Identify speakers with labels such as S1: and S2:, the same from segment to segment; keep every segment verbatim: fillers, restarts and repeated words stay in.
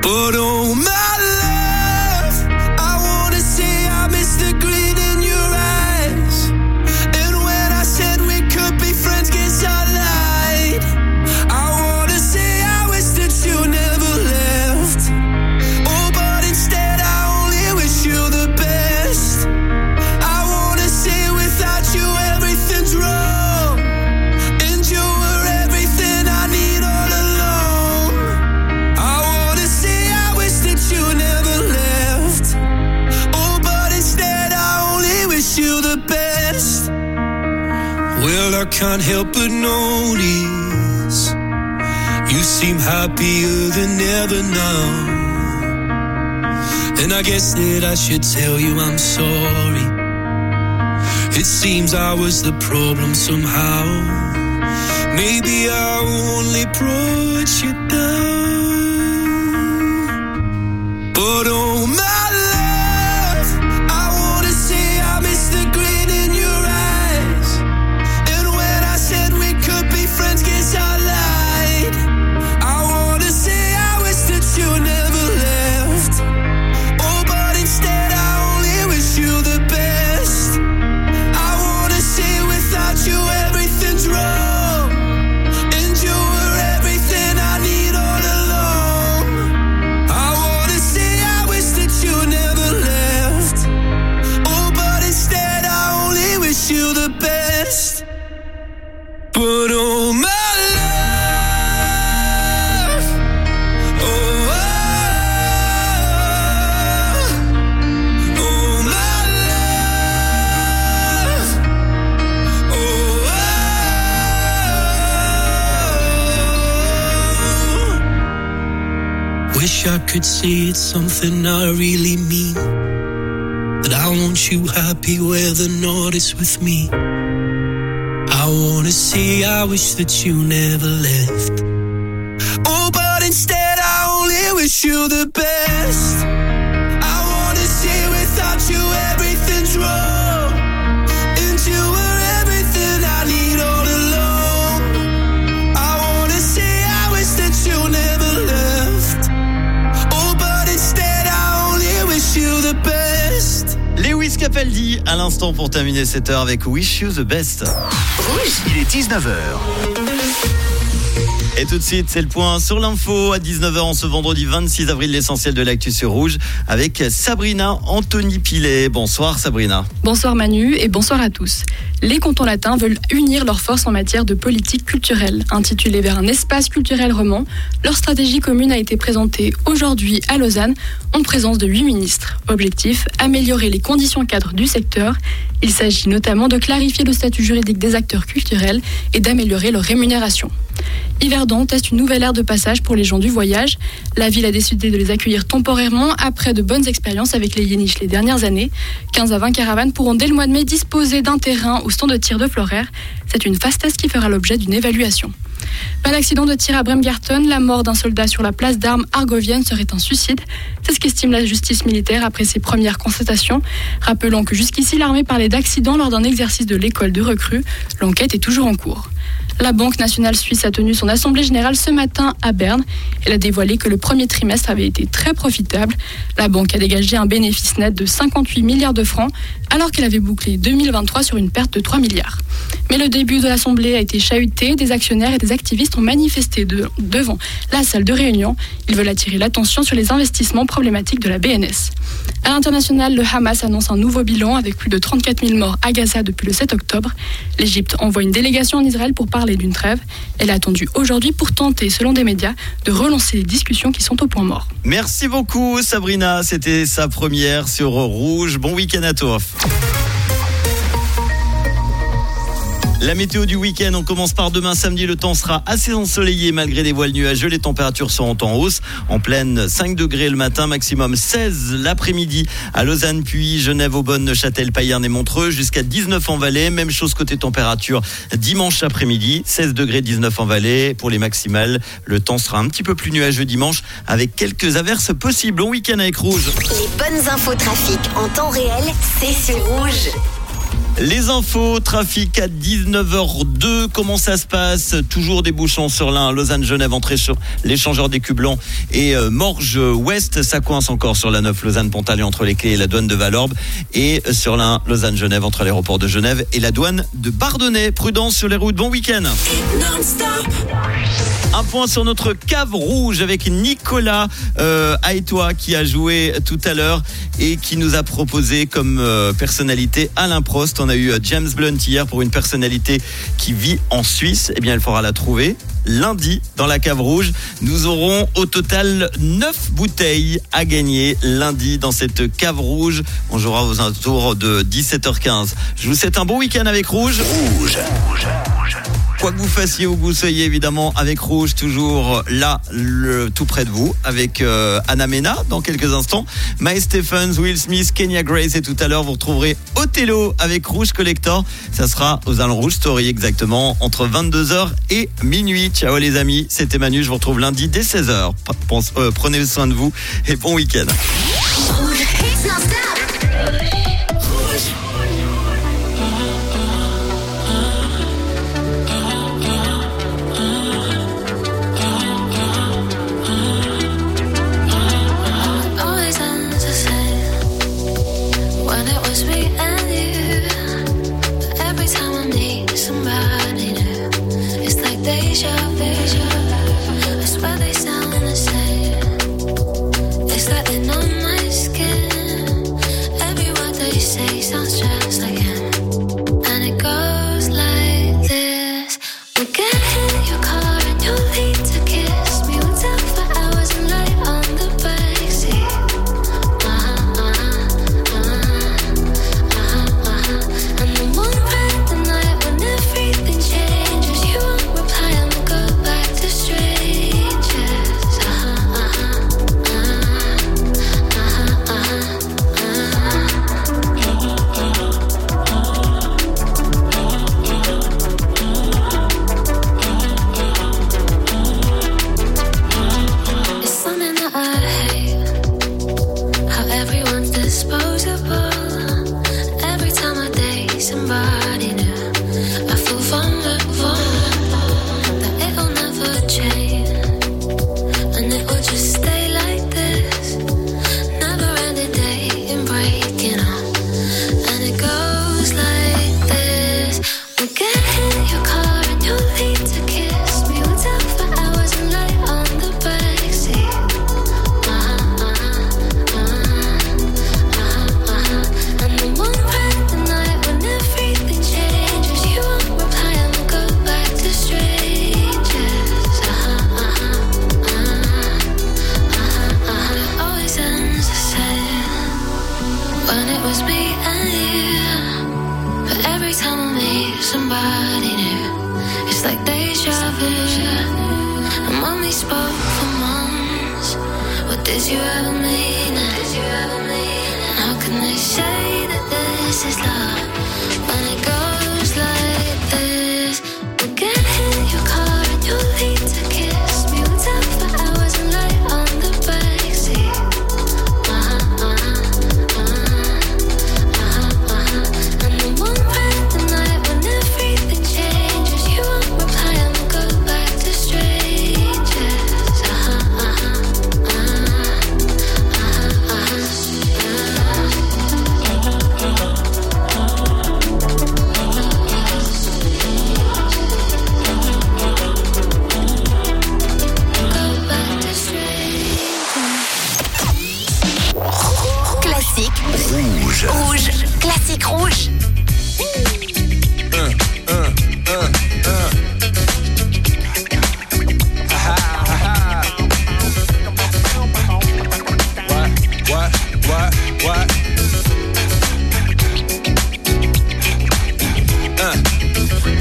S1: But oh my love, I wanna say I miss the green in your eyes. And when I said we could be friends, guess I lied. I wanna say I wish that you never left. Oh, but instead I only wish you the best. I wanna say without you everything's wrong, and you were everything I need all along. I wanna say I wish that you never left. Oh, but instead I only wish you the best. Well, I can't help but notice you seem happier than ever now. And I guess that I should tell you I'm sorry. It seems I was the problem somehow. Maybe I only brought you down. But oh my love, I wanna say I miss the green in your eyes. And when I said we could be friends, guess I lied. I wanna say I wish that you never left. Oh, but instead I only wish you the best. I wanna say without you everything's wrong, and you were everything I need all along. I wanna say I wish that you never left. Oh, but instead I only wish you the best. But oh my love, oh, oh, oh my love, oh, oh. Wish I could say it's something I really mean, that I want you happy where the north is with me. I wanna say I wish that you never left. Oh, but instead I only wish you the best. I wanna say without you everything's wrong, and you were everything I need all along. I wanna say I wish that you never left. Oh, but instead I only wish you the best.
S2: Lewis Capaldi à l'instant pour terminer cette heure avec Wish You the Best.
S3: Rouge, il est dix-neuf heures.
S2: Et tout de suite, c'est le point sur l'info à dix-neuf heures en ce vendredi vingt-six avril, l'essentiel de l'actu sur Rouge avec Sabrina Anthony Pilet. Bonsoir Sabrina.
S4: Bonsoir Manu et bonsoir à tous. Les cantons latins veulent unir leurs forces en matière de politique culturelle. Intitulée vers un espace culturel roman, leur stratégie commune a été présentée aujourd'hui à Lausanne en présence de huit ministres. Objectif, améliorer les conditions cadres du secteur. Il s'agit notamment de clarifier le statut juridique des acteurs culturels et d'améliorer leur rémunération. Yverdon teste une nouvelle ère de passage pour les gens du voyage. La ville a décidé de les accueillir temporairement après de bonnes expériences avec les Yéniches les dernières années. quinze à vingt caravanes pourront dès le mois de mai disposer d'un terrain au stand de tir de Floraire. C'est une phase test qui fera l'objet d'une évaluation. Pas d'accident de tir à Bremgarten, la mort d'un soldat sur la place d'armes argovienne serait un suicide. C'est ce qu'estime la justice militaire après ses premières constatations. Rappelons que jusqu'ici, l'armée parlait d'accident lors d'un exercice de l'école de recrues. L'enquête est toujours en cours. La Banque nationale suisse a tenu son assemblée générale ce matin à Berne. Elle a dévoilé que le premier trimestre avait été très profitable. La banque a dégagé un bénéfice net de cinquante-huit milliards de francs, alors qu'elle avait bouclé deux mille vingt-trois sur une perte de trois milliards. Mais le début de l'assemblée a été chahuté. Des actionnaires et des activistes ont manifesté de, devant la salle de réunion. Ils veulent attirer l'attention sur les investissements problématiques de la B N S. À l'international, le Hamas annonce un nouveau bilan avec plus de trente-quatre mille morts à Gaza depuis le sept octobre. L'Égypte envoie une délégation en Israël pour parler d'une trêve. Elle est attendue aujourd'hui pour tenter, selon des médias, de relancer les discussions qui sont au point mort.
S2: Merci beaucoup Sabrina, c'était sa première sur Rouge. Bon week-end à toi. La météo du week-end, on commence par demain samedi. Le temps sera assez ensoleillé malgré des voiles nuageux. Les températures seront en hausse. En pleine cinq degrés le matin, maximum seize l'après-midi à Lausanne, puis Genève, Aubonne, Neuchâtel, Payerne et Montreux. Jusqu'à dix-neuf en Valais. Même chose côté température dimanche après-midi. seize degrés, dix-neuf en Valais. Pour les maximales, le temps sera un petit peu plus nuageux dimanche avec quelques averses possibles. Bon week-end avec Rouge.
S3: Les bonnes infos trafic en temps réel, c'est sur Rouge.
S2: Les infos, trafic à dix-neuf heures deux. Comment ça se passe? Toujours des bouchons sur l'Ain, Lausanne-Genève, entrée sur l'échangeur des Cubes Blancs et euh, Morges-Ouest. Ça coince encore sur la neuf Lausanne-Pontarlier entre les Clés et la douane de Valorbe. Et sur l'Ain, Lausanne-Genève entre l'aéroport de Genève et la douane de Bardonnay. Prudence sur les routes. Bon week-end. Un point sur notre cave rouge avec Nicolas euh, Aïtois qui a joué tout à l'heure et qui nous a proposé comme euh, personnalité Alain Prost. On a eu James Blunt hier pour une personnalité qui vit en Suisse. Eh bien, il faudra la trouver lundi dans la cave rouge. Nous aurons au total neuf bouteilles à gagner lundi dans cette cave rouge. On jouera aux alentours de dix-sept heures quinze. Je vous souhaite un bon week-end avec Rouge. Rouge. Rouge. Quoi que vous fassiez où vous soyez, évidemment, avec Rouge, toujours là, le, tout près de vous, avec euh, Anna Mena dans quelques instants, Mae Stephens, Will Smith, Kenya Grace, et tout à l'heure, vous retrouverez Othello avec Rouge Collector. Ça sera aux Allons Rouge Story, exactement, entre vingt-deux heures et minuit. Ciao les amis, c'était Manu, je vous retrouve lundi dès seize heures. Pense, euh, prenez soin de vous et bon week-end.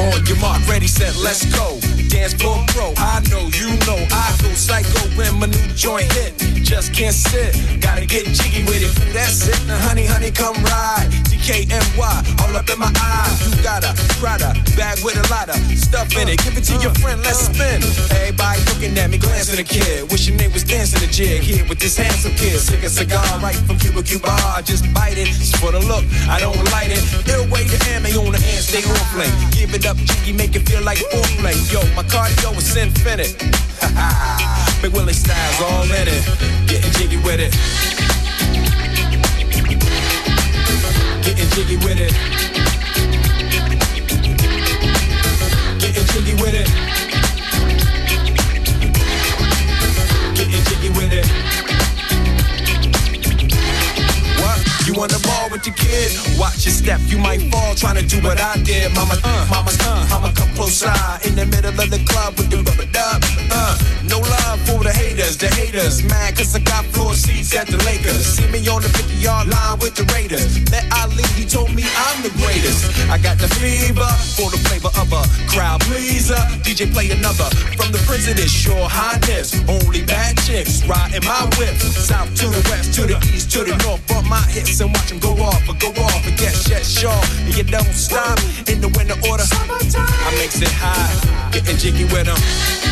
S5: Let's go, dance floor pro. I know, you know, I go psycho when my new joint hit, just can't sit. Gotta get jiggy with it. That's it. Now, honey, honey, come ride. T K N Y, all up in my eye. You got a Prada bag with a lot of stuff in it. Give it to your friend, let's spin. Everybody looking at me, glancing at the kid. Wishing they was dancing a jig here with this handsome kid. Sick a cigar right from Cuba Cuba. I just bite it. It's for the look, I don't light it. Ill way to ammo on the hand, stay on play. Give it up, jiggy, make it feel like foreplay. Yo, my cardio is infinite. Big Willie style's all in it. Getting jiggy with it. Getting jiggy with it. Getting jiggy with it. Getting jiggy with it. You on the ball with your kid? Watch your step, you might fall trying to do what I did. Mama, uh, mama, uh, mama, come close side in the middle of the club with the rubber dub. Uh, no love for the haters, the haters. Mad cause I got floor seats at the Lakers. See me on the fifty-yard line with the Raiders. Met Ali, he told me I'm the greatest. I got the fever for the flavor of a crowd pleaser. D J play another from the president, sure highness. Only bad chicks riding my whip. South to the west, to the east, to the north. Bump my hips and watch them go off, or go off, and yes, yes, sure. And you don't stop in the winter order. I makes it high, getting jiggy with them.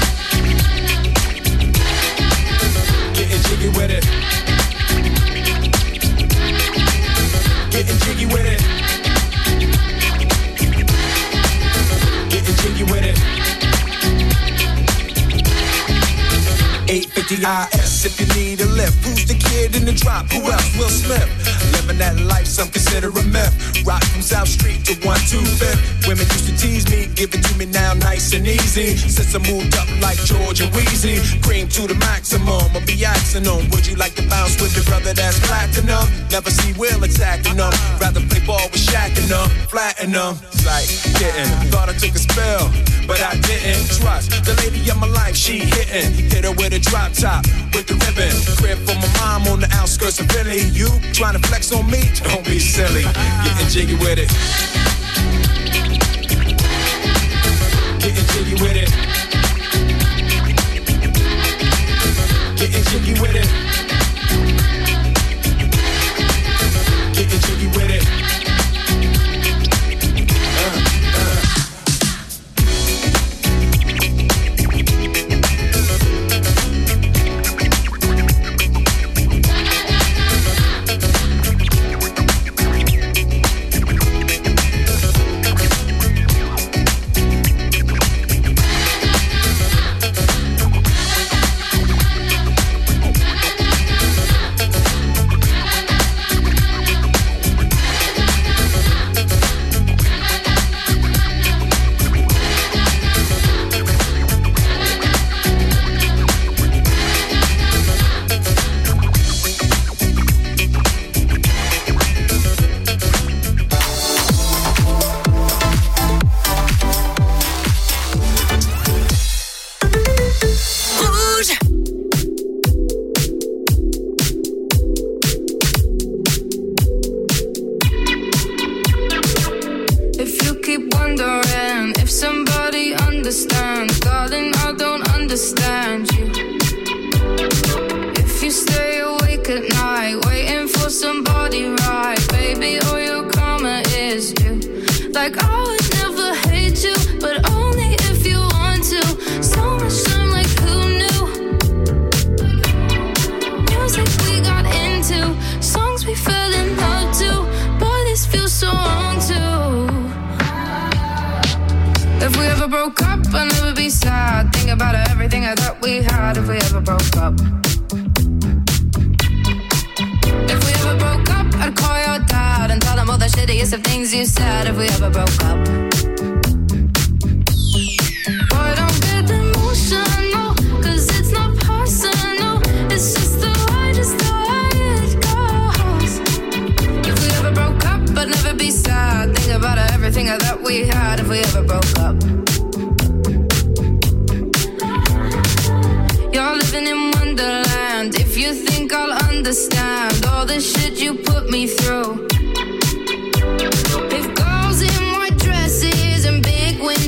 S5: Getting jiggy with it. Getting jiggy with it. Getting jiggy with it. eight fifty I S if you need a lift. Who's the kid in the drop? Who else? Will Smith. Living that life, some consider a myth. Rock from South Street to one two fifth. Women used to tease me, give it to me now nice and easy. Since I moved up like George and Wheezy, cream to the maximum. I'll be asking them, would you like to bounce with the brother that's platinum? Never see Will attacking them. Rather play ball with Shaq and them, flatten them. Like, getting, thought I took a spell, but I didn't. Trust the lady of my life, she hitting. Hit her with a drop top, with the ribbon. Crib for my mom on the outskirts of Philly. You trying to flex on me? Don't be silly. Getting jiggy with it. Getting jiggy with it. Getting jiggy with it. Getting jiggy with it.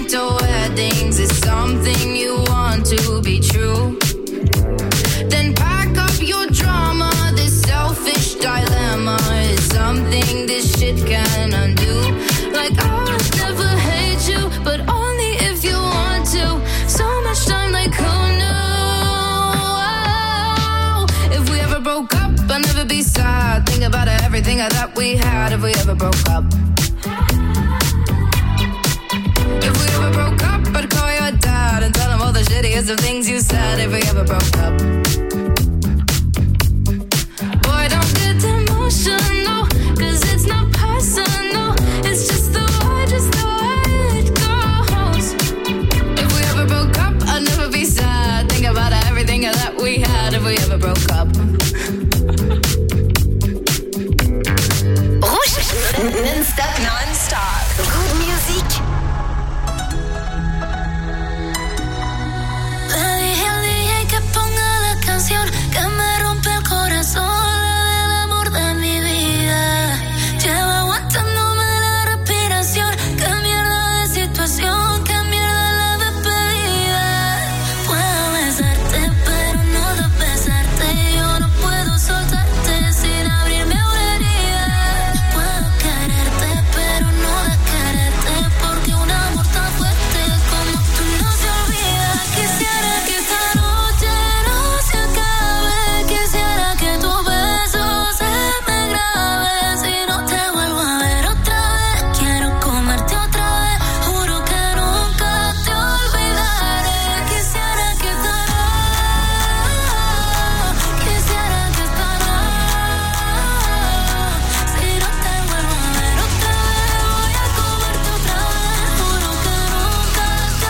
S6: Something you want to be true, then broke up, I'd never be sad. Think about everything that we had if we ever broke up. If we ever broke up, I'd call your dad and tell him all the shittiest of things you said if we ever broke up. Boy, don't get emotional, cause it's not personal. It's just the way, just the way it goes. If we ever broke up, I'd never be sad. Think about everything that we had if we ever broke up.
S7: Rouge, non-stop, non-stop. Good music.
S8: Le dije al D J que ponga la canción que me rompe el corazón, la del amor de mi vida. Llevo aguantándome la respiración. Qué mierda de situación, qué mierda la despedida. Puedo besarte, pero no de besarte. Yo no puedo soltarte sin abrirme una herida. Puedo quererte, pero no de quererte, porque un amor tan fuerte como tú no se olvida. Quisiera que esta noche no se acabe. Quisiera que tu beso se me grabe. Si no te vuelvo a ver otra vez, quiero comerte otra vez. Juro que nunca te olvidaré. Quisiera que esta noche, quisiera que esta noche, si no te vuelvo a ver otra vez, voy a comerte otra vez. Juro que nunca te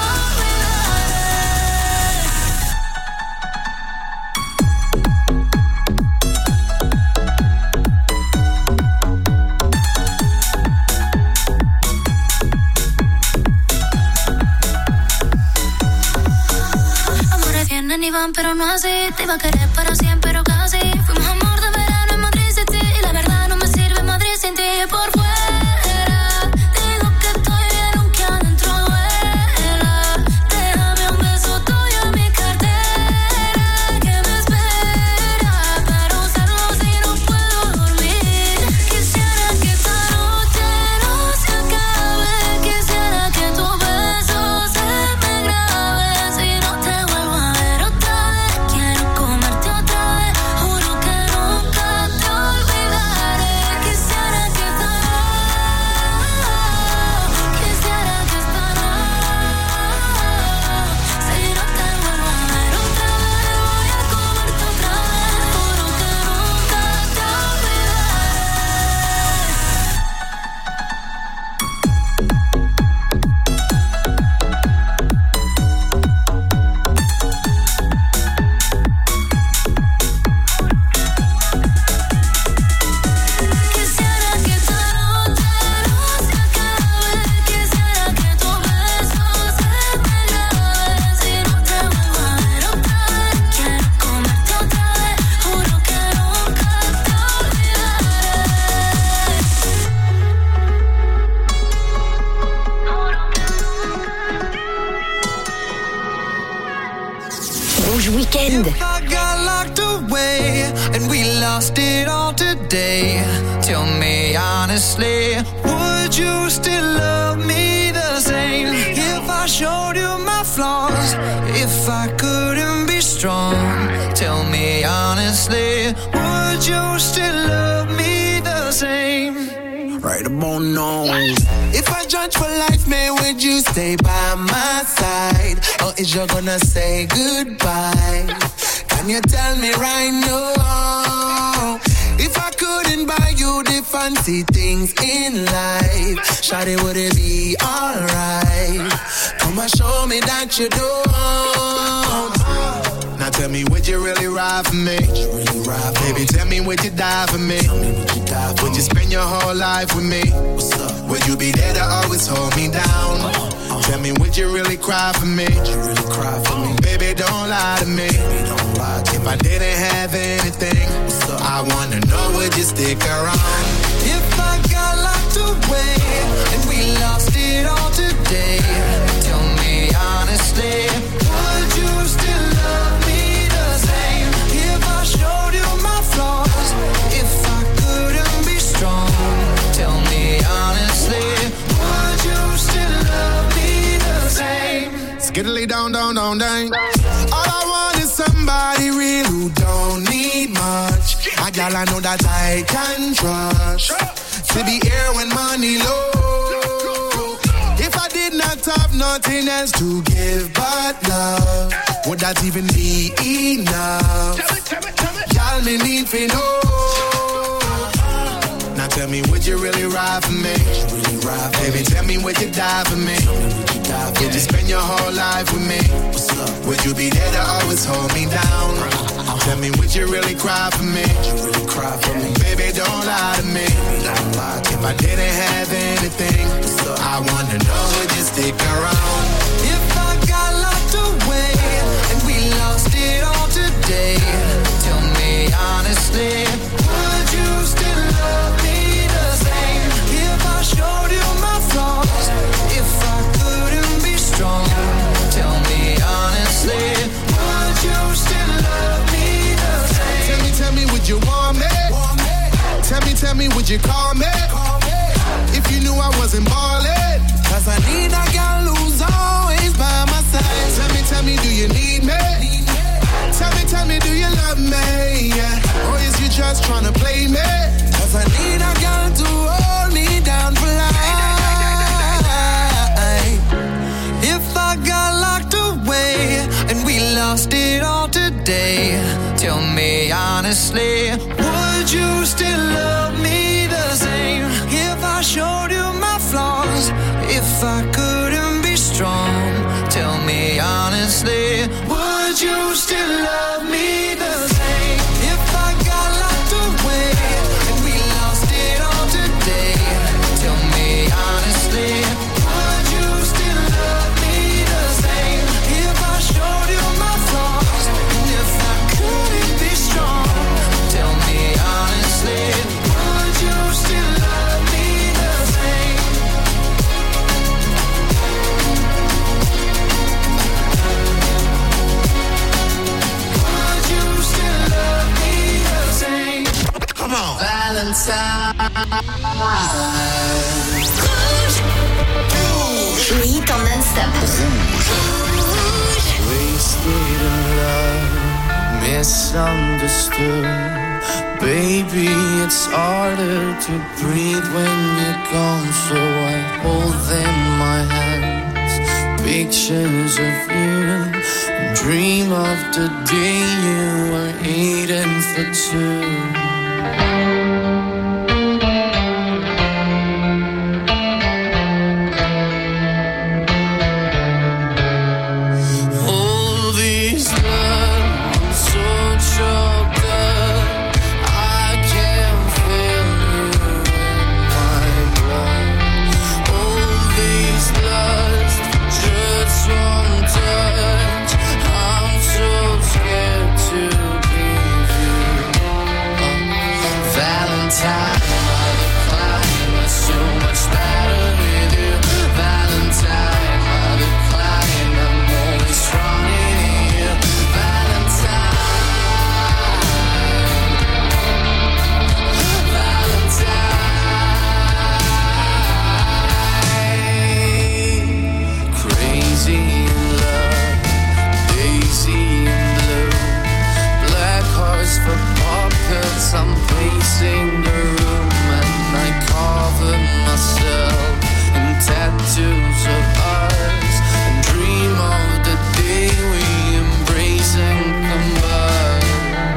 S8: olvidaré. Amores vienen y van, pero no así. Te iba a querer para siempre, pero casi. Fuimos amor de verano en Madrid City. Y la verdad no me sirve Madrid sin ti. Por fuera digo que estoy bien, aunque adentro duela. Déjame un beso tuyo en mi cartera, que me espera para usarlo si no puedo dormir. Quisiera que esta noche no se acabe. Quisiera que tu beso se me grabe. Si no te vuelvo a ver otra vez, quiero comerte otra vez. Juro que nunca te olvidaré. Quisiera que esta noche, quisiera que esta noche, si no te vuelvo a ver otra vez, voy a comerte otra vez. Juro que nunca te Quisiera que esta noche no se acabe. Quisiera que tu beso se me grabe. Si no te vuelvo a ver otra vez, quiero comerte otra vez. Juro que nunca te olvidaré.
S7: Rouge Weekend.
S1: If I got locked away and we lost it all today, tell me honestly, would you still love me the same? If I showed you my flaws, if I couldn't be strong, tell me honestly, would you still love me the same? Right about now. If I judge for life, man, would you stay by my side? Or is you gonna say goodbye? Can you tell me right now? If I couldn't buy you the fancy things in life, shawty, would it be alright? Come and show me that you don't. Now tell me, would you really ride for me? Really ride for Baby, me? Tell me, would you die for me? Tell me, would you die for Would me? You spend your whole life with me? What's up? Would you be there to always hold me down? Uh-huh. Tell me, would you really cry for me? Would you really cry for me? Baby, don't lie to me. Baby, don't lie to if me. I didn't have anything, I wanna know, would you stick around? If I got locked away and we lost it all today, tell me honestly, would you still love me the same? If I showed you my flaws, if I couldn't be strong, tell me honestly, would you still love me the same? Skiddly down, down, down, down. All I want is somebody real who don't need much.
S5: A gal I know that I can trust. To be here when money low. If I did not have nothing else to give but love, would that even be enough? Y'all me need for know. Now tell me, would you really ride for me? Really ride for Baby, me? Tell me, would you die for me? Would you, die for would you spend your whole life with me? Would you be there to always hold me down? Uh-huh. Tell me, would you really cry for me? Would you really cry for me? Baby, don't lie to me. Don't lie to if me. I didn't have anything, I wanna know, would you stick around? If I got locked away and we lost it all today, tell me honestly, would you still love me the same? If I showed you my flaws, if I couldn't be strong, tell me honestly, would you still love me the same? Tell me, tell me, would you want me? Want me? Tell me, tell me, would you call me? Call me. If you knew I wasn't ballin', cause I need a girl who's always by my side. Tell me, tell me, do you need me? Need me? Tell me, tell me, do you love me? Yeah. Or is you just tryna play me? Cause I need a girl to hold me down for life. If I got locked away and we lost it all today, tell me honestly, would you still love me the same? If I showed you my flaws, if I couldn't be strong, tell me honestly, would you still love me the same? If I got locked away and we lost it all today, tell me honestly, would you still love me the same? If I showed you my flaws, and if I couldn't be strong, tell me honestly, would you still love me the same? Would you still love me the same? Come on. Valentine.
S7: Le hit en non-stop.
S1: Wasted in love, misunderstood. Baby, it's harder to breathe when you're gone, so I hold in my hands pictures of you and dream of the day you were eating for two. All these love, I'm so choked up, I can't feel you in my blood. All these lust, just one touch, I'm so scared to give you up. Valentine, mother climb, was so much better with you. Valentine, mother climb, I'm always running in you. Valentine, Valentine. Crazy in love, daisy in blue, black hearts for pockets. I'm pacing the room and I cover myself in tattoos of ours and dream of the day we embrace and combine.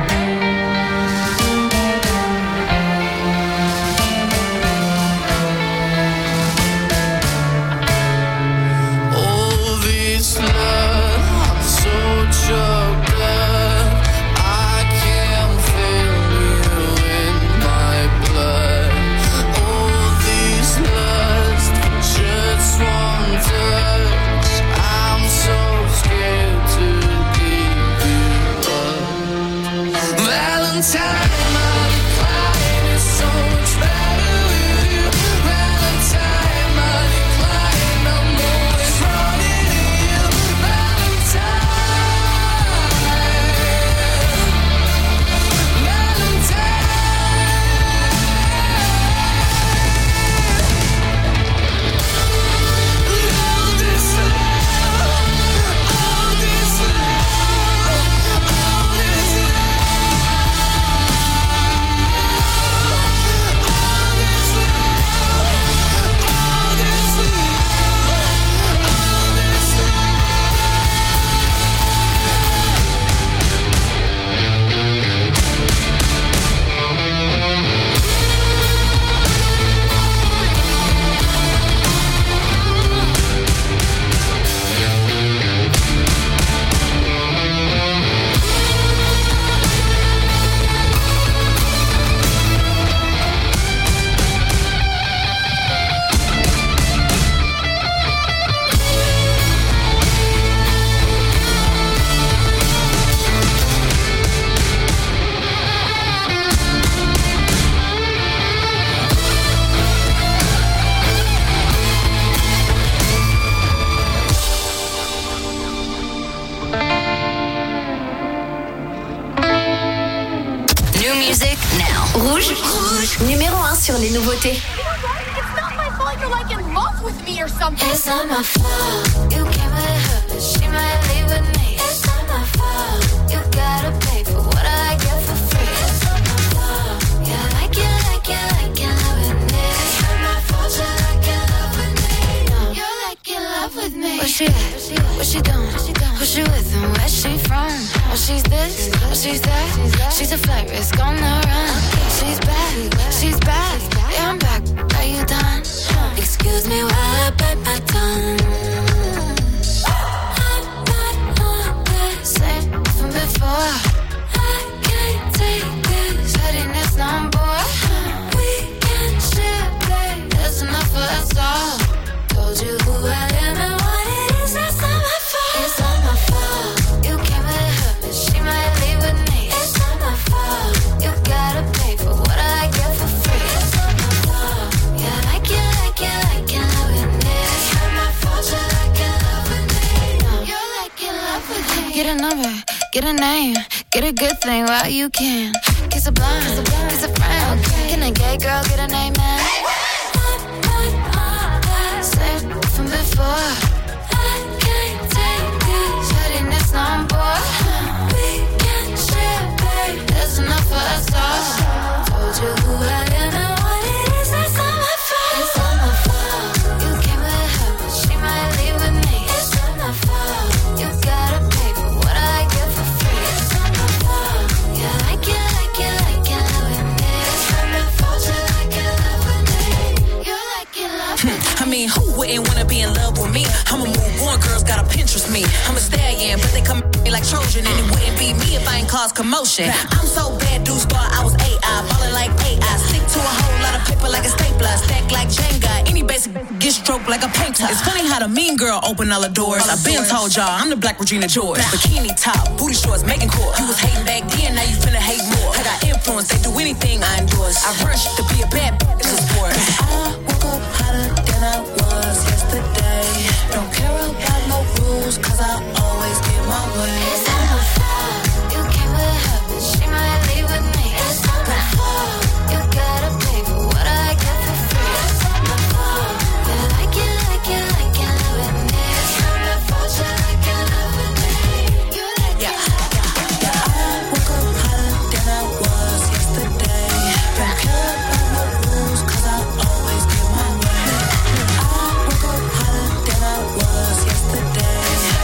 S1: All this love, I'm so choked up, I can't feel you in my blood. All this lust, just one touch, I'm so scared to give you up. Valentine, my decline is so much better with you. Valentine, my decline, I'm always running to you. Valentine, Valentine. All this love, all this love, all this love.
S7: New music now. Rouge, rouge, numéro un sur les nouveautés.
S9: It's not my fault you're like in love with me or something.
S8: It's not my fault. You came with her, but she might leave with me. It's not my fault. You gotta pay for what I get for free. It's not my fault. Yeah, I like it, like it, like it, love with me. It's not my fault. You like it, love with me. No, you're like in love with me. Where she at? What she doing? Who she with and where she from? Oh, she's this, oh, she's that. She's a flight risk on the run. She's back, she's back. Yeah, I'm back. Are you done? Excuse me while I bite my tongue. I'm not on the same from before. I can't take this pettiness no more. We can share, babe. There's enough for us all. Told you who I am and what it is. That's not my fault. It's not my fault. You came with her, but she might leave with me. It's not my fault. You gotta pay for what I get for free. It's not my fault. Yeah, like it, like it, like it, love with me. It's not my fault. You like it, love with me. No, you're like in love with me. Get a number, get a name, get a good thing while you can. Kiss a blind, kiss a friend. Can a gay girl get a name, man? Same from before. I can't take this pettiness no more. We can share, babe. There's enough for us all. Told you who I am and what it is. That's not my fault. It's not my fault. You came with her, but she might leave with me. It's not my fault. You gotta pay for what I get for free. It's not my fault. Yeah, like it, like it, like it, love with me. It's not my fault. You like it, love with me. You're like in love with me.
S10: I mean, who wouldn't wanna be in love with me? I'm a move on, girls gotta Pinterest me. I'm a stallion, but they come at me like Trojan, and it wouldn't be me if I ain't cause commotion. I'm so bad, dudes thought I was A I, ballin' like A I. Stick to a whole lot of paper like a stapler, stack like Jenga. Any basic get stroked like a painter. It's funny how the mean girl open all the doors. I've been told y'all I'm the Black Regina George. Bikini top, booty shorts, making court. You was hating back then, now you finna hate more. I got influence, they do anything I endorse. I rush to be a bad bitch, it's a sport. I woke up hotter than I was yesterday. Don't care about no rules, cause I always get my way.
S8: It's not my fault. You came with her, but she might leave with me. It's not my fault. You gotta pay for what I get for free. It's not my fault. Yeah, like it, like it, like it, love with me. It's not my fault. You like it, love with me. You like
S10: Yeah,
S8: it, love with me.
S10: yeah, I woke up hotter than I was yesterday. Don't care about no rules, cause I always get my way. I woke up hotter than I was yesterday.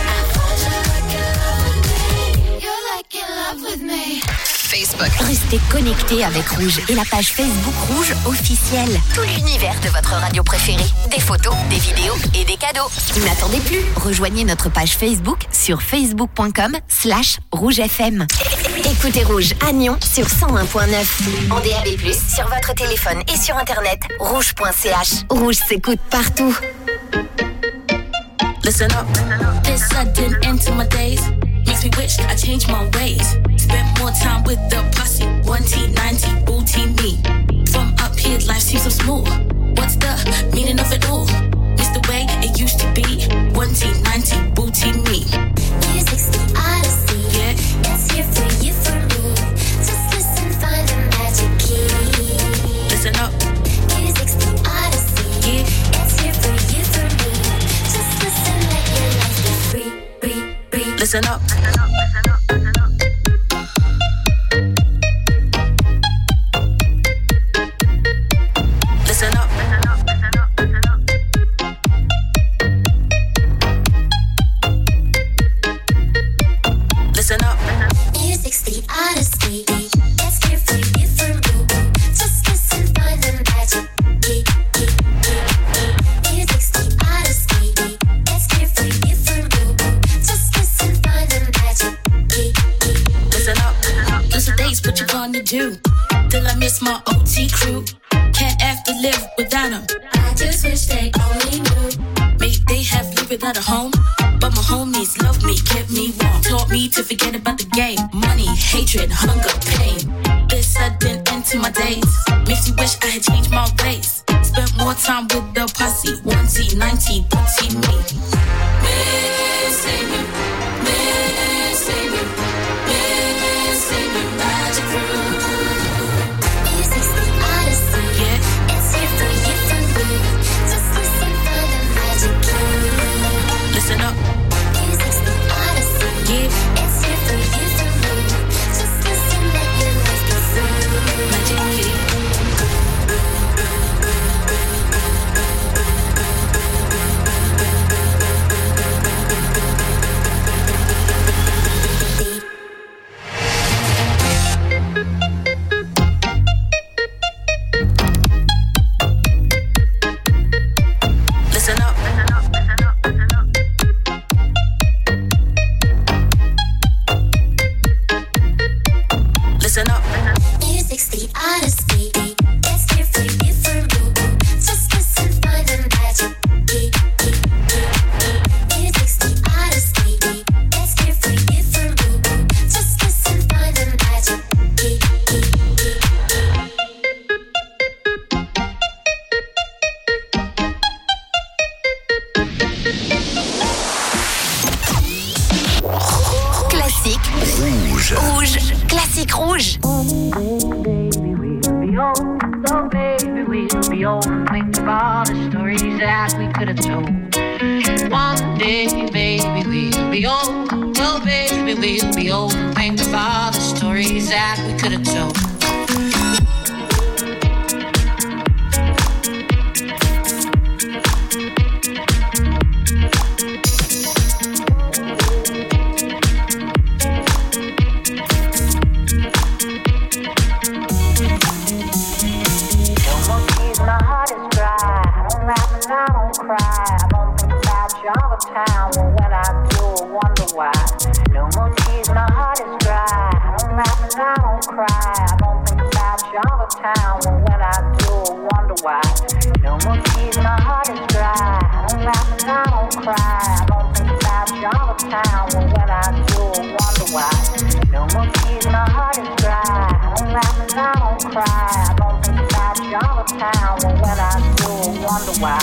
S8: You're like in love with me.
S7: Facebook. Restez connectés avec Rouge et la page Facebook Rouge officielle. Tout l'univers de votre radio préférée. Des photos, des vidéos et des cadeaux. N'attendez plus. Rejoignez notre page Facebook sur facebook.com slash rougefm. Écoutez Rouge à Nyon sur cent un point neuf. En D A B plus, sur votre téléphone et sur internet. Rouge point c h. Rouge s'écoute partout.
S11: Listen up. This sudden end to my days makes me wish I changed my ways. Spent more time with the posse. one T, nine T, booty me. From up here, life seems so small. What's the meaning of it all? It's the way it used to be. one T, nine T, booty me.
S8: Music's the odyssey.
S11: Yeah.
S8: It's here for you, for me. Just listen, find the magic key.
S11: Listen up.
S8: Music's the odyssey.
S11: Yeah.
S8: It's here for you, for me. Just listen, let your life be free, free, free.
S11: Listen up. Listen up. Listen up.
S8: Music's the odyssey. It's here for you, for me. Just listen, find the magic key, key, key. Music's the odyssey. It's here for you, for me. Just listen, find the magic key, key.
S11: Listen up. Listen days, what you gonna do? Till I miss my O T crew. Can't have to live without them.
S8: I just wish they only knew.
S11: Maybe they have lived without a home, but my homies love me, kept me warm, taught me to forget about the game. Money, hatred, hunger, pain. This sudden end to my days makes me wish I had changed my ways. Spent more time with the posse. one T, nine T, booty me. Missing you, missing you, missing you, magic room.
S8: Music's the honesty. It's different, different. Just listen, find the magic. Music's the honesty. It's different, different. Just listen, find the magic.
S7: Classique
S3: Rouge.
S7: rouge. Classique rouge.
S12: So baby, we'll be old and think of all the stories that we could have told. One day, baby, we'll be old. Oh baby, we'll be old and think of all the stories that we could have told. Town, well, when I do, I wonder why. No more tears, my heart is dry. I don't laugh and I don't cry. I don't think about you all the time. Well, when I do, I wonder why. No more tears, my heart is dry. I don't laugh and I don't cry. I don't think about you all the time. Well, when I do, I wonder why. No more tears, my heart is dry. I don't laugh and I don't cry. I don't think about you all the time. Well, when I do, I wonder why.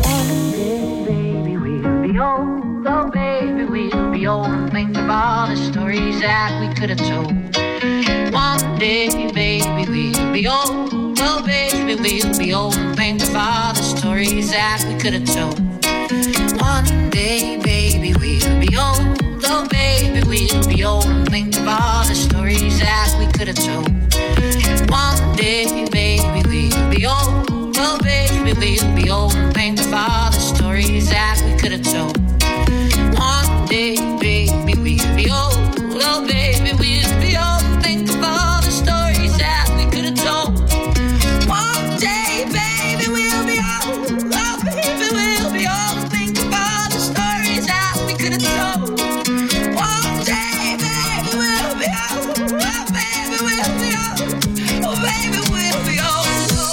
S12: Old, oh baby, we'll be old and think of all the stories that we could have told. One day, baby, we'll be old. Oh baby, we'll be old and think of all the stories that we could have told. One day, baby, we'll be old. Oh baby, we'll be old and think of all the stories that we could have told. One day, baby, we'll be old. Oh baby, we'll be old and think of all the stories that we could have told. One day, baby, we'll be old. Oh baby, we'll be old. Think of all the stories that we could have told. One day, baby, we'll be old. Oh baby, we'll be old. Think of all the stories that we could have told. One day, baby, we'll be old. Oh baby, we'll be old. Oh baby, we'll be old.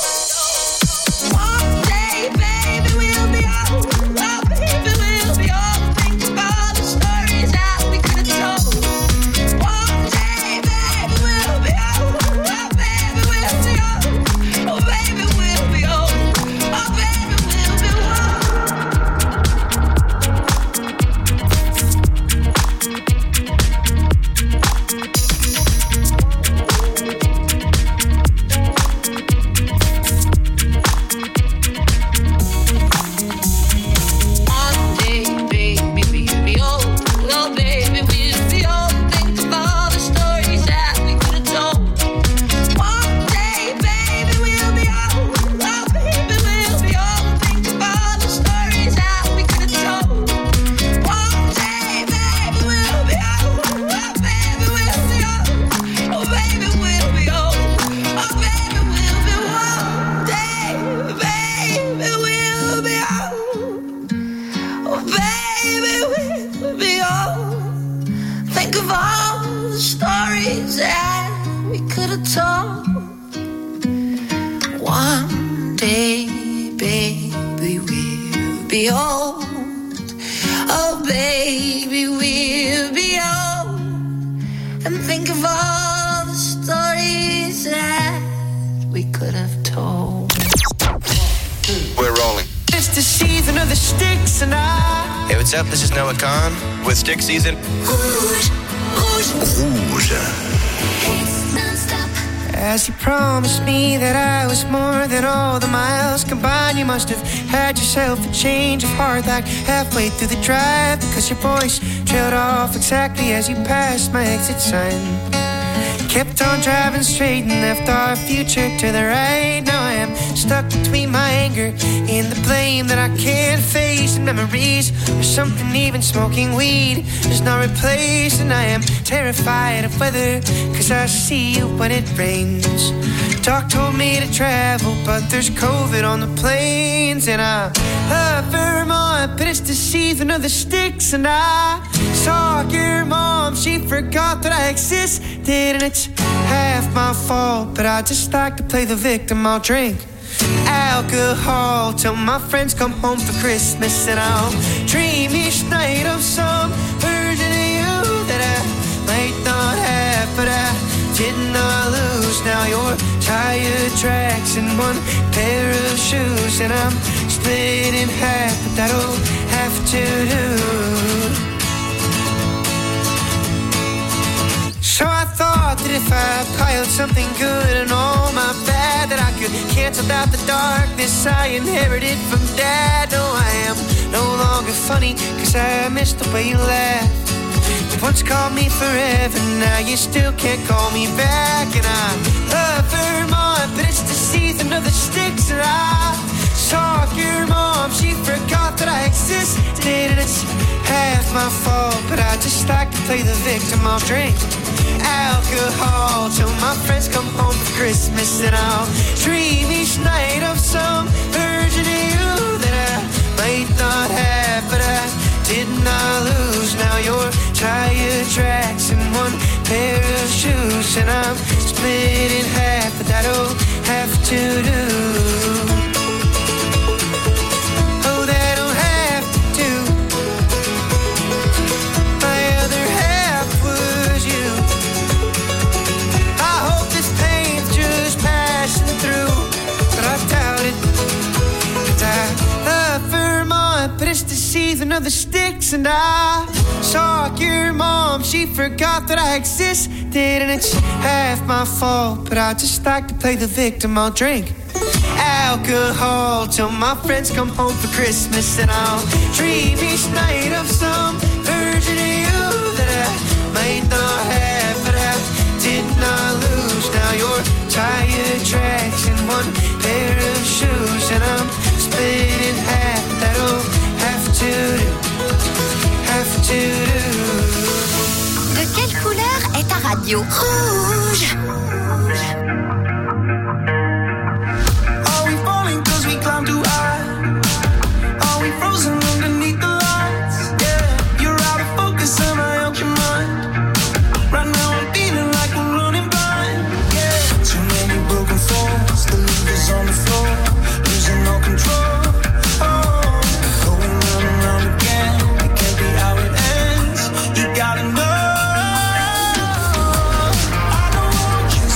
S13: This is Noah Khan with Stick Season.
S8: Rouge, rouge,
S3: Rouge.
S14: As you promised me that I was more than all the miles combined, you must have had yourself a change of heart like halfway through the drive, because your voice trailed off exactly as you passed my exit sign. Kept on driving straight and left our future to the right. Now I am stuck between my anger and the blame that I can't face, and memories or something even smoking weed is not replaced. And I am terrified of weather, cause I see you when it rains. Doc told me to travel, but there's COVID on the planes. And I love Vermont, but it's the season of the sticks. And I saw your mom, she forgot that I existed. And it's half my fault, but I just like to play the victim. I'll drink alcohol till my friends come home for Christmas. And I'll dream each night of some version of you that I might not have, but I did not lose. Now you're tire tracks and one pair of shoes, and I'm split in half, but that'll have to do. So I thought that if I piled something good and all my bad, that I could cancel out the darkness I inherited from Dad. No, I am no longer funny, cause I miss the way you laugh. You once called me forever, now you still can't call me back. And I love Vermont, but it's the season of the sticks. And I saw your mom, she forgot that I existed. And it's half my fault, but I just like to play the victim. I'll drink alcohol till my friends come home for Christmas. And I'll dream each night of some version of you that I might not have, but I did not lose. Now you're tire tracks and one pair of shoes, and I'm split in half, but that'll have to do. Oh, that'll have to do. My other half was you. I hope this pain's just passing through, but I doubt it. 'Cause I love Vermont, but it's the season of the sticks. And I saw your mom, she forgot that I existed. And it's half my fault, but I just like to play the victim. I'll drink alcohol till my friends come home for Christmas. And I'll dream each night of some version of you that I might not have, but I did not lose. Now you're tire tracks and one pair of shoes, and I'm split in half. That'll have to do, have to do.
S7: De quelle couleur est ta radio? Rouge.
S5: Are we falling cause we climb too high? Are we frozen underneath the lights? Yeah, you're out of focus and I out your mind. Right now I'm feeling like we're running blind. Yeah, too many broken falls, the levers on the floor, losing all control. Oh, going round and round again, it can't be how it ends. You gotta know I don't want you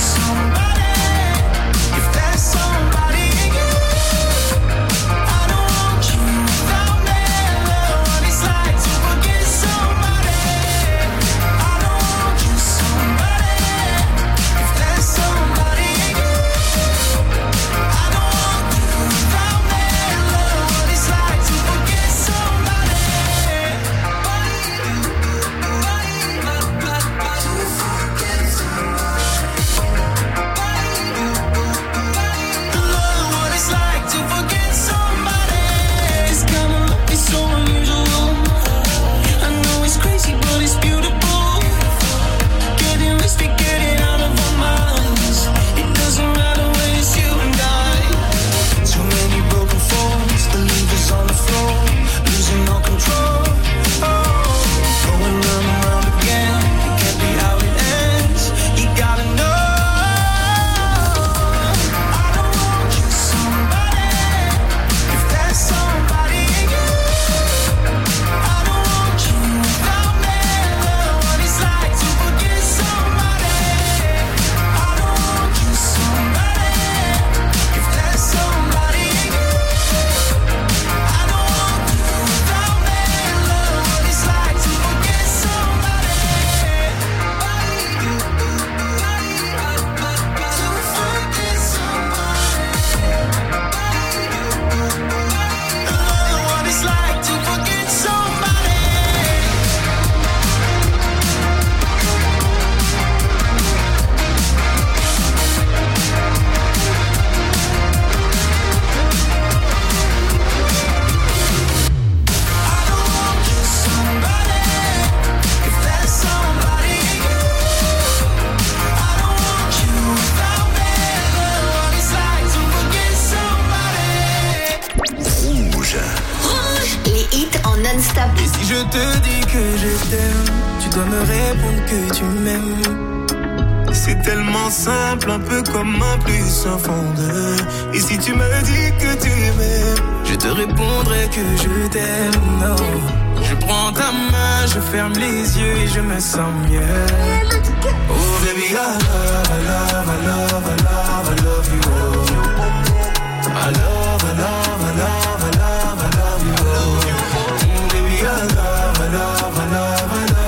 S14: je te dis que je t'aime, tu dois me répondre que tu m'aimes. C'est tellement simple, un peu comme un plus un fond de. Et si tu me dis que tu m'aimes, je te répondrai que je t'aime. Non, je prends ta main, je ferme les yeux et je me sens mieux. Oh baby, I love, I love, I love, I love, I love you. Oh. I love, I love, I love, I love, I love you. Oh. Baby, I love, I love, I love, I love.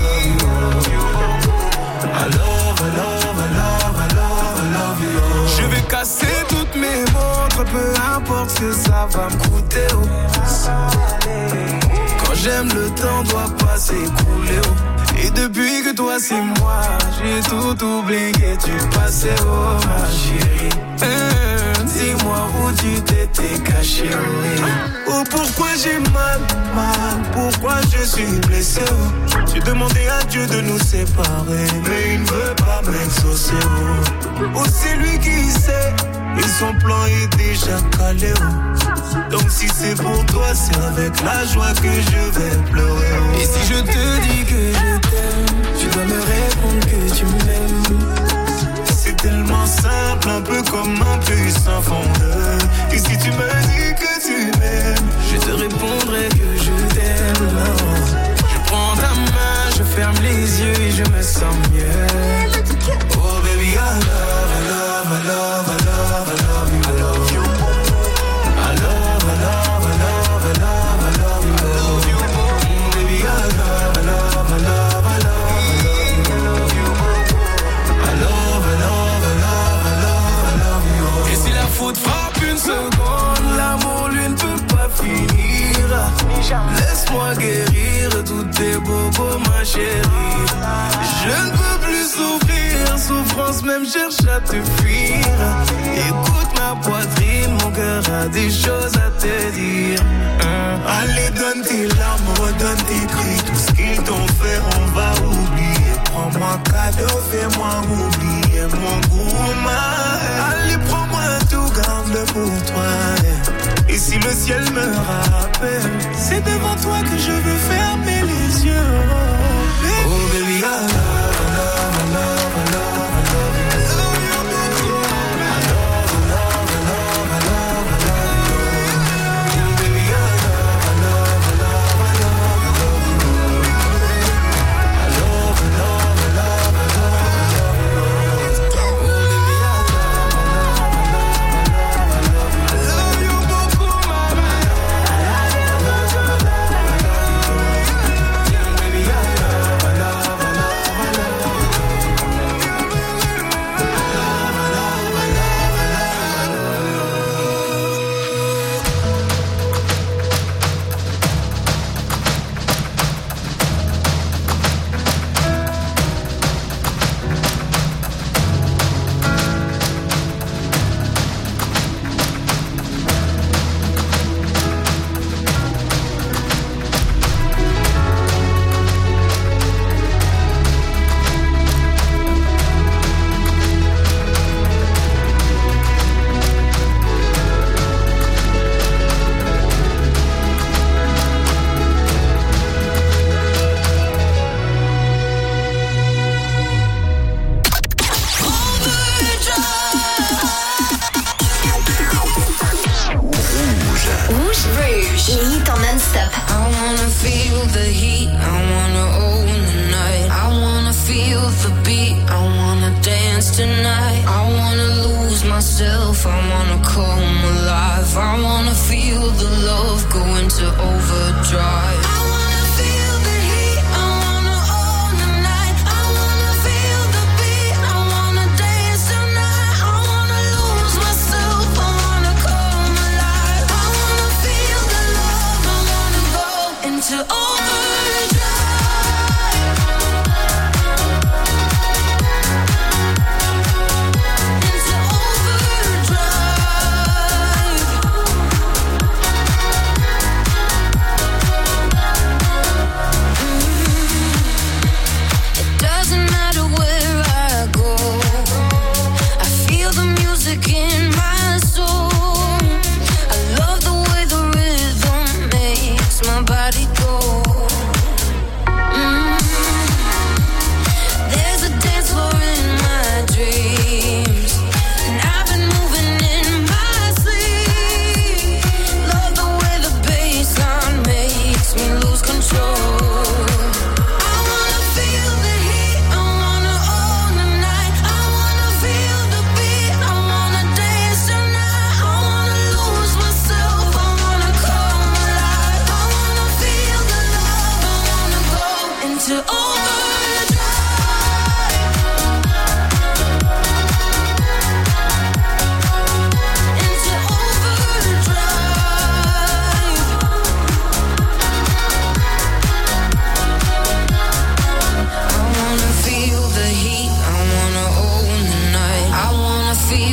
S14: Je vais casser toutes mes montres, peu importe ce que ça va me coûter. Oh. Quand j'aime, le temps doit pas s'écouler. Oh. Et depuis que toi c'est moi, j'ai tout oublié, tu passais, oh ma chérie. Mmh, dis-moi où tu t'étais caché. Oh, oh pourquoi j'ai mal, mal, pourquoi je suis blessé. Oh. J'ai demandé à Dieu de nous séparer, mais il ne veut pas m'exaucer. Oh, oh c'est lui qui sait, et son plan est déjà calé. Oh. Donc si c'est pour toi, c'est avec la joie que je vais pleurer. Oh. Et si je te dis que je t'aime, tu dois me répondre que tu m'aimes. C'est tellement simple, un peu comme un puissant fondeur. Et si tu me dis que tu m'aimes, je te répondrai que je t'aime. Non. Je prends ta main, je ferme les yeux et je me sens mieux. Oh baby, I love, I love, I love, I love, I love you. I love you. I love, I love, I love, I love, I love you. I love you. Mm, baby, I love, I love, I love, I love, I love you. I love, I love, I love, I love, I love you. Et si la faute frappe une seconde, l'amour lui ne peut pas finir. Laisse-moi guérir tous tes bobos, ma chérie. Je ne peux plus souffrir, souffrance même cherche à te fuir. Écoute ma poitrine, mon cœur a des choses à te dire. Hein? Allez, donne tes larmes, donne tes cris. Tout ce qu'ils t'ont fait, on va oublier. Prends-moi cadeau, fais-moi oublier mon gourmand. Allez, prends-moi tout, garde-le pour toi. Et si le ciel me rappelle, c'est devant toi que je veux fermer les yeux. Oh baby, I love, I love, I love, I love, I love you. I love you, I love, I love, I love, I love, I love you. Baby, I love, I love, I love, I love, I love you. I love, I love, I love, I love, I love you. Oh baby, I love, I love, I love, I love, I love you. I love you.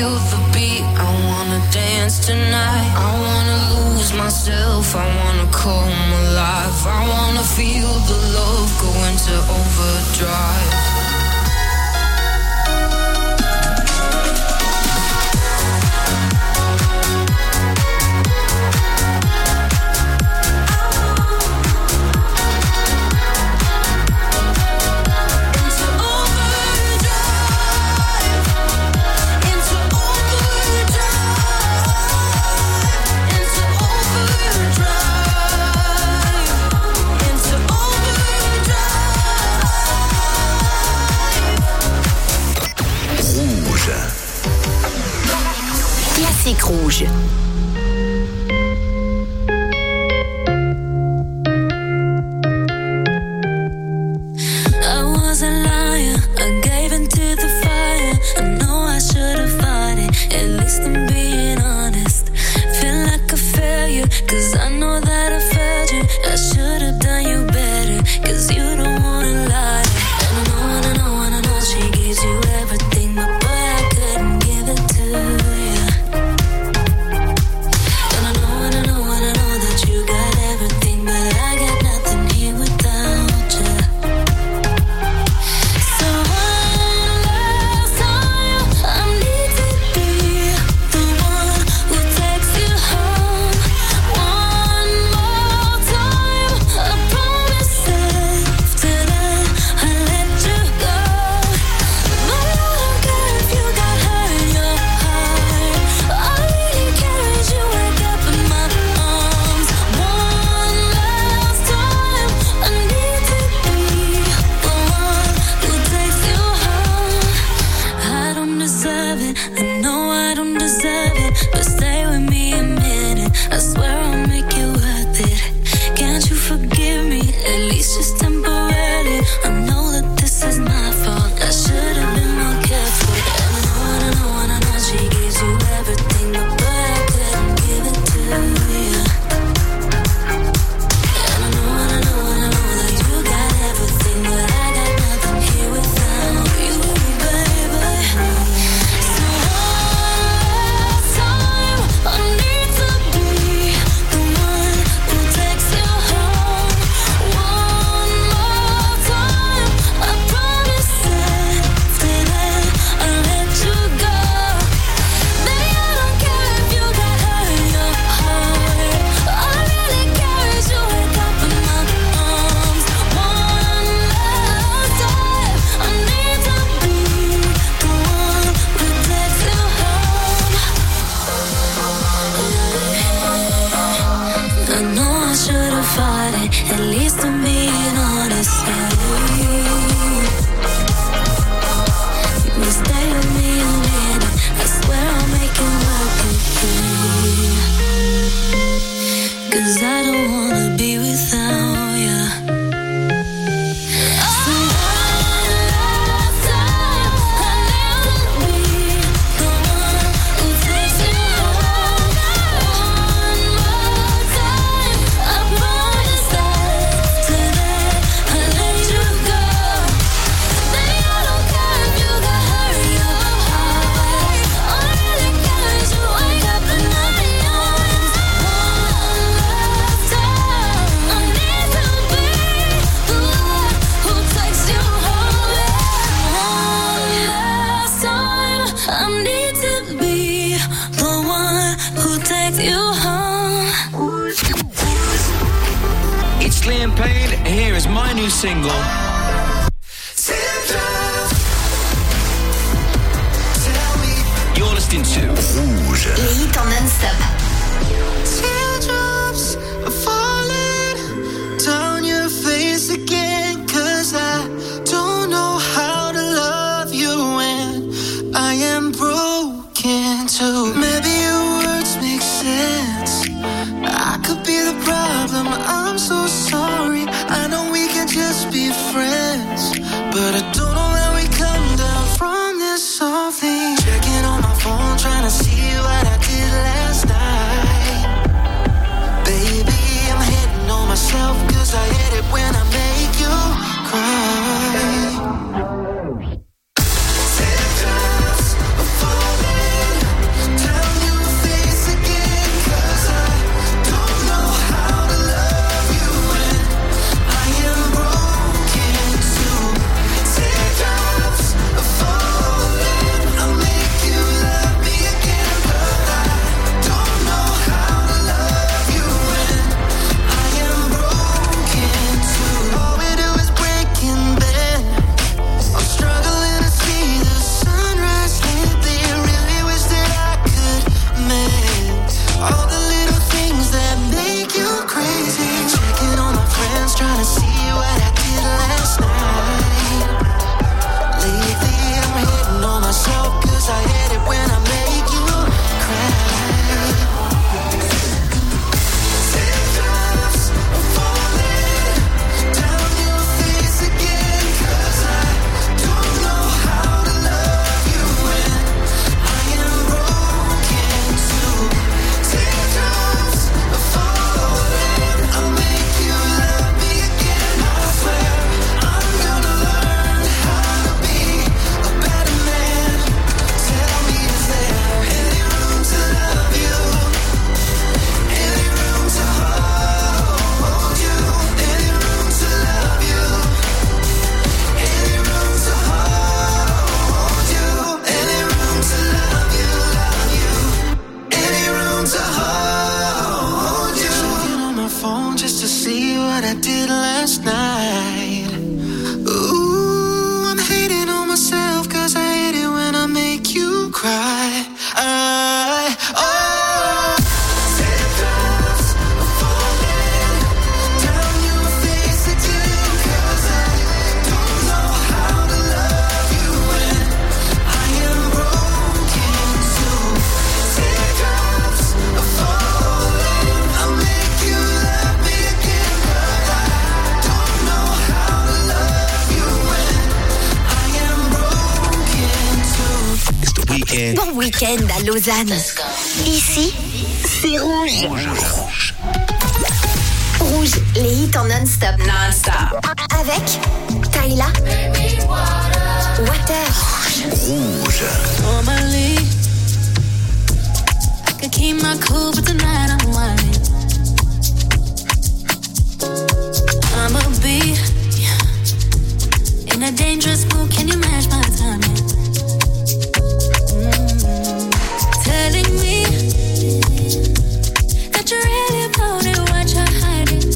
S6: feel the beat, I wanna dance tonight. I wanna lose myself, I wanna come alive. I wanna feel the love go into overdrive.
S7: Classique Rouge.
S11: I was a liar, I gave into the fire. I know I should have fought it, at least I'm being honest. Feel like a failure, cause I know that I failed you. I should have done you better, cause you don't wanna lie. And I know, and I know, and I know she gives you everything, but boy, I couldn't give it to you. And I know, and I know, and I know that you got everything, but I got nothing here without you. So one last time, I need to be the one who takes you home. One more time, I promise that after that I let you go. But I don't care if you got hurt in your heart. All I really care is you wake up in my arms. One last time, I need to be the one who takes you home. I don't deserve it, I know I don't deserve it, but stay with me a minute, I swear I'll make it worth it. Can't you forgive me, at least just temporarily? I know that this is my fault, I should have been more careful. And I know, and I know, and I know she gives you everything, but boy, I couldn't give it to you. And I know, and I know, and I know that you got everything, but I got nothing here without you, baby. So one last time, I need to be the one who takes you home. One more time, I promise that after that I'll let you go. Baby, I don't care if you got hurt in your heart. All I really care is you wake up in my arms. One last time, I need to be the one who takes you home. I know I should have fought it, at least I'm being honest. But stay with me a minute, I swear I'll make it work again. Cause I don't wanna be without you. So one last time, I need to be the one who takes you home. One more time, I promise that after that I'll let you go. Baby, I don't care if you got hurt in your heart. All I really care is you wake up in my arms. One last time, I need to be the one who takes you home. One last time, I need to be the one who takes you home.
S15: It's Liam Payne, and here is my new single. You're listening to
S3: Rouge.
S7: Les hits en non-stop.
S14: Teardrops are falling down your face again, 'cause I don't know how to love you when I am broken too. Maybe your words make sense, I could be the problem, I'm so sorry. I know we can just be friends, but I don't know where we come down from this whole thing. Checking on my phone, trying to see what I did last night. Baby,
S7: week-end à Lausanne. Ici, c'est rouge.
S3: Rouge.
S7: Rouge, les hits en non-stop. Non-stop. Avec Tyla. Water.
S3: Rouge.
S11: Normally, I could keep my cool, but tonight I'm whining. I'ma be in a dangerous mood. Can you match my timing? Mm-hmm. Telling me that you really about it, what you're hiding.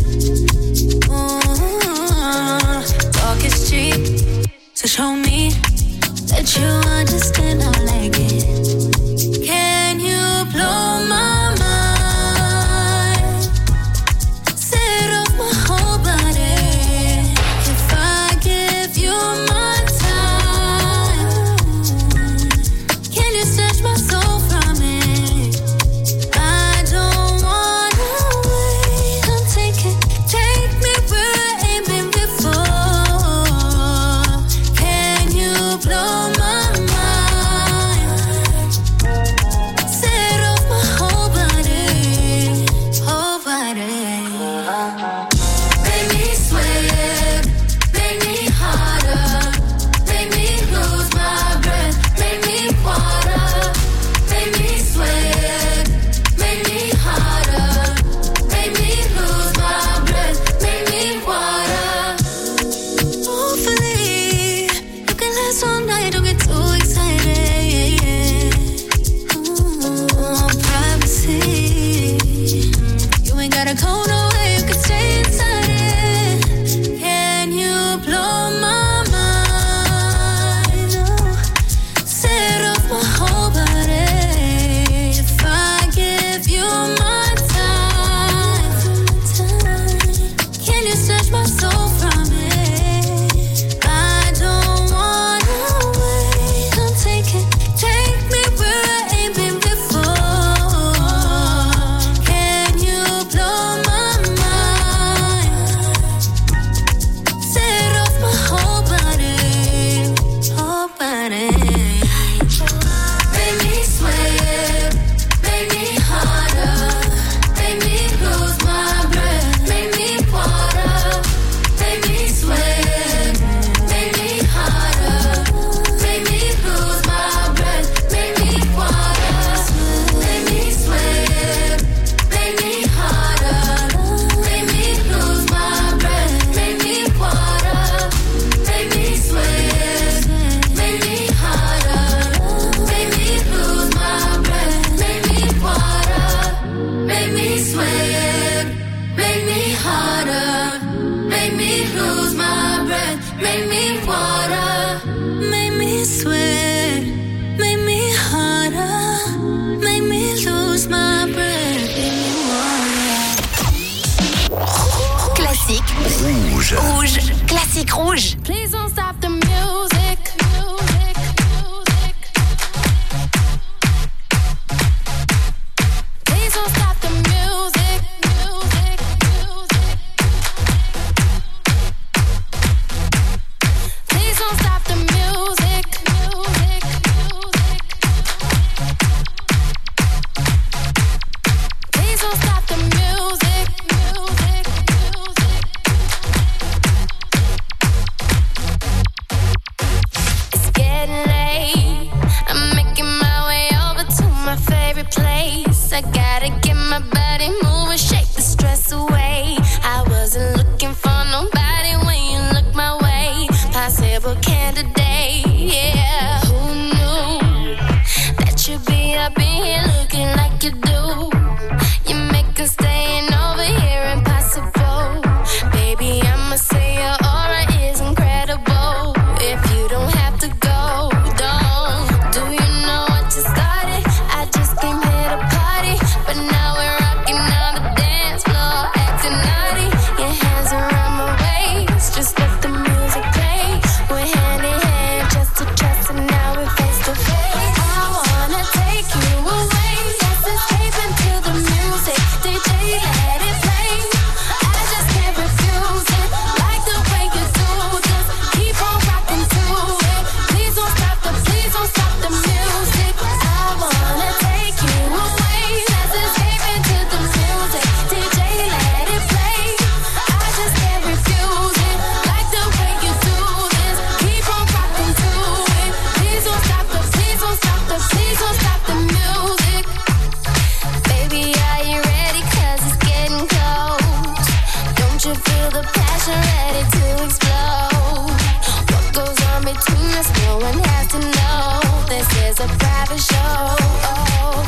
S11: Mm-hmm. Talk is cheap, so show me that you understand. I like it. Can you blow my mind? Set off my whole body. If I give you my time, can you snatch my soul from it? I don't wanna wait. Come take it, take me where I ain't been before. Can you blow my mind? Set off my whole body, whole body. Make me sweat, make me harder, make me lose my breath, make me water, make me sweat, make me harder, make me lose my breath, make me water. Hopefully, you can last all night, don't get too excited. Ooh, privacy, you ain't gotta go nowhere, you can stay inside it. Can you blow my mind? Oh, set off my whole body. If I give you my time, can you snatch my soul from it? I don't wanna wait. Come take it, take me where I ain't been before. Can you blow my mind? Set off my whole body, whole body. Make me sweat, make me harder, make me lose my breath, make me water, make me sweat, make me harder, make me lose my breath, make me water, make me sweat, make me harder, make me lose my breath, make me water, make me sweat, make me harder, make me lose my breath, make me water, make me sweat, make me harder, make me lose my breath, make me water, make me sweat, make me harder, make me lose my breath, make me water.
S7: Classique.
S3: Rouge.
S7: Rouge. Classique rouge.
S6: Please don't stop the music. Music, music. Please don't stop the music. Music, music. Please don't stop the music. Music, music. Please don't stop the music. Music, music. It's getting late. I'm making my way over to my favorite place. I gotta get my body moving, shake the stress away. I wasn't looking for nobody when you look my way. Possible candidate, yeah. Who knew that you'd be up in here looking like you do?